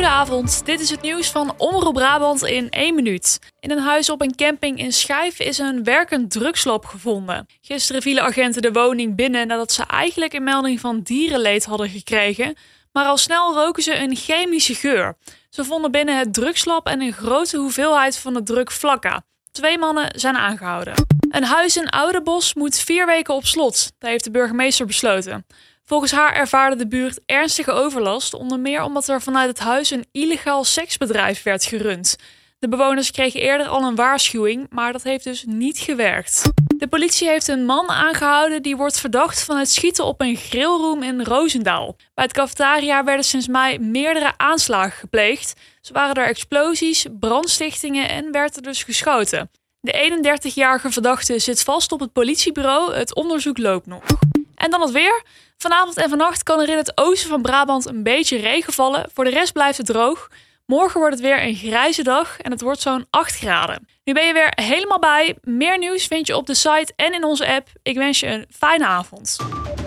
Goedenavond, dit is het nieuws van Omroep Brabant in 1 minuut. In een huis op een camping in Schijf is een werkend drugslab gevonden. Gisteren vielen agenten de woning binnen nadat ze eigenlijk een melding van dierenleed hadden gekregen. Maar al snel roken ze een chemische geur. Ze vonden binnen het drugslab en een grote hoeveelheid van de drug Flakka. 2 mannen zijn aangehouden. Een huis in Oudenbosch moet 4 weken op slot. Dat heeft de burgemeester besloten. Volgens haar ervaarde de buurt ernstige overlast, onder meer omdat er vanuit het huis een illegaal seksbedrijf werd gerund. De bewoners kregen eerder al een waarschuwing, maar dat heeft dus niet gewerkt. De politie heeft een man aangehouden die wordt verdacht van het schieten op een grillroom in Roosendaal. Bij het cafetaria werden sinds mei meerdere aanslagen gepleegd. Zo waren er explosies, brandstichtingen en werd er dus geschoten. De 31-jarige verdachte zit vast op het politiebureau, het onderzoek loopt nog. En dan het weer. Vanavond en vannacht kan er in het oosten van Brabant een beetje regen vallen. Voor de rest blijft het droog. Morgen wordt het weer een grijze dag en het wordt zo'n 8 graden. Nu ben je weer helemaal bij. Meer nieuws vind je op de site en in onze app. Ik wens je een fijne avond.